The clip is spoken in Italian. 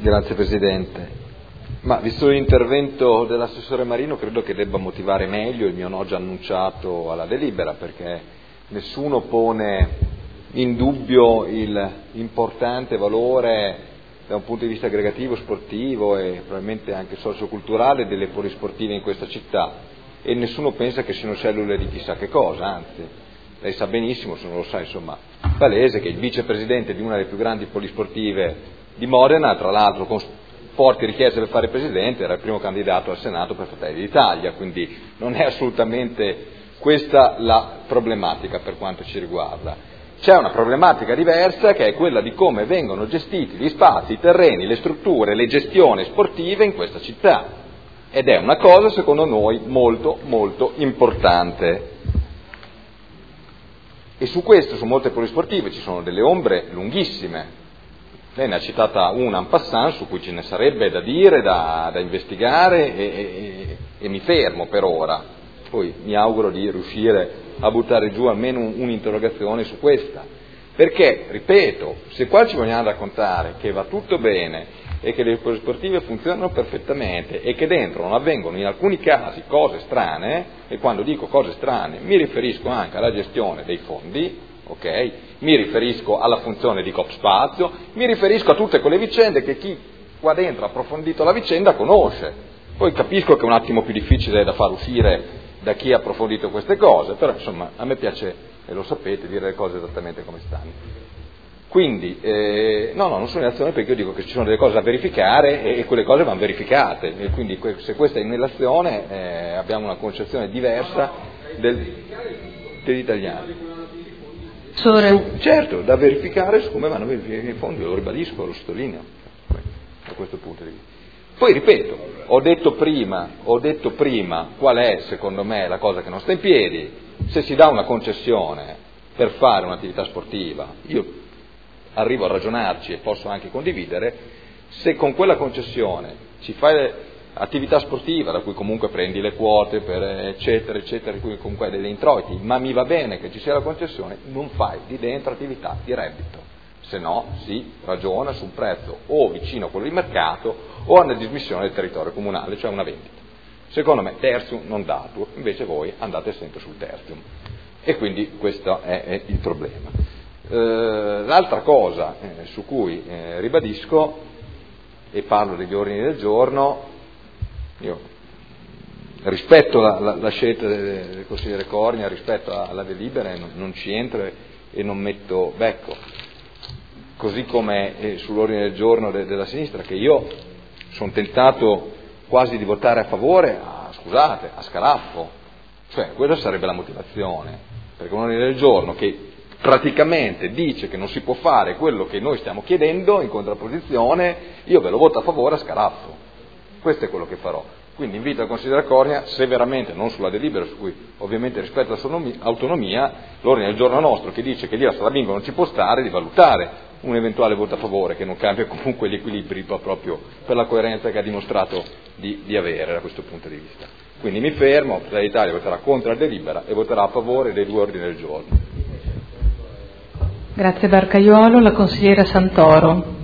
Grazie Presidente. Ma visto l'intervento dell'assessore Marino, credo che debba motivare meglio il mio no già annunciato alla delibera, perché nessuno pone in dubbio l'importante valore da un punto di vista aggregativo, sportivo e probabilmente anche socioculturale delle polisportive in questa città, e nessuno pensa che siano cellule di chissà che cosa, anzi, lei sa benissimo, se non lo sa insomma, palese, che il vicepresidente di una delle più grandi polisportive di Modena, tra l'altro con forti richieste per fare presidente, era il primo candidato al Senato per Fratelli d'Italia, quindi non è assolutamente questa la problematica per quanto ci riguarda. C'è una problematica diversa, che è quella di come vengono gestiti gli spazi, i terreni, le strutture, le gestioni sportive in questa città, ed è una cosa secondo noi molto molto importante. E su questo, su molte polisportive, ci sono delle ombre lunghissime. Lei ne ha citata una en passant, su cui ce ne sarebbe da dire, da investigare, e mi fermo per ora. Poi mi auguro di riuscire a buttare giù almeno un'interrogazione su questa. Perché, ripeto, se qua ci vogliamo raccontare che va tutto bene e che le polisportive funzionano perfettamente e che dentro non avvengono in alcuni casi cose strane, e quando dico cose strane mi riferisco anche alla gestione dei fondi, ok? Mi riferisco alla funzione di Copspazio, mi riferisco a tutte quelle vicende che chi qua dentro ha approfondito la vicenda conosce. Poi capisco che è un attimo più difficile da far uscire da chi ha approfondito queste cose, però insomma a me piace, e lo sapete, dire le cose esattamente come stanno. Quindi, non sono in azione, perché io dico che ci sono delle cose da verificare e quelle cose vanno verificate, e quindi se questa è in relazione abbiamo una concezione diversa degli italiani. Certo, da verificare su come vanno verificati i fondi, lo ribadisco, lo sottolineo, da questo punto di vista. Poi ripeto, ho detto prima qual è secondo me la cosa che non sta in piedi. Se si dà una concessione per fare un'attività sportiva, io arrivo a ragionarci e posso anche condividere, se con quella concessione ci fai attività sportiva, da cui comunque prendi le quote, per eccetera, eccetera, di cui comunque hai degli introiti, ma mi va bene che ci sia la concessione, non fai di dentro attività di reddito. Se no si ragiona su un prezzo o vicino a quello di mercato o a una dismissione del territorio comunale, cioè una vendita. Secondo me tertium non datur, invece voi andate sempre sul tertium, e quindi questo è il problema. L'altra cosa su cui ribadisco, e parlo degli ordini del giorno, io rispetto la scelta del consigliere Cornia, rispetto alla delibera, non ci entro e non metto becco. Così come sull'ordine del giorno della sinistra, che io sono tentato quasi di votare a favore, a scalafo, cioè quella sarebbe la motivazione, perché un ordine del giorno che praticamente dice che non si può fare quello che noi stiamo chiedendo in contrapposizione, io ve lo voto a favore a scalafo, questo è quello che farò. Quindi invito il consigliere Cornia, se veramente, non sulla delibera, su cui ovviamente rispetto all'autonomia, l'ordine del giorno nostro che dice che l'IRA Salamingo non ci può stare, di valutare un eventuale voto a favore, che non cambia comunque gli equilibri proprio per la coerenza che ha dimostrato di avere da questo punto di vista. Quindi mi fermo, Fratelli d'Italia voterà contro la delibera e voterà a favore dei due ordini del giorno. Grazie Barcaiuolo, la consigliera Santoro.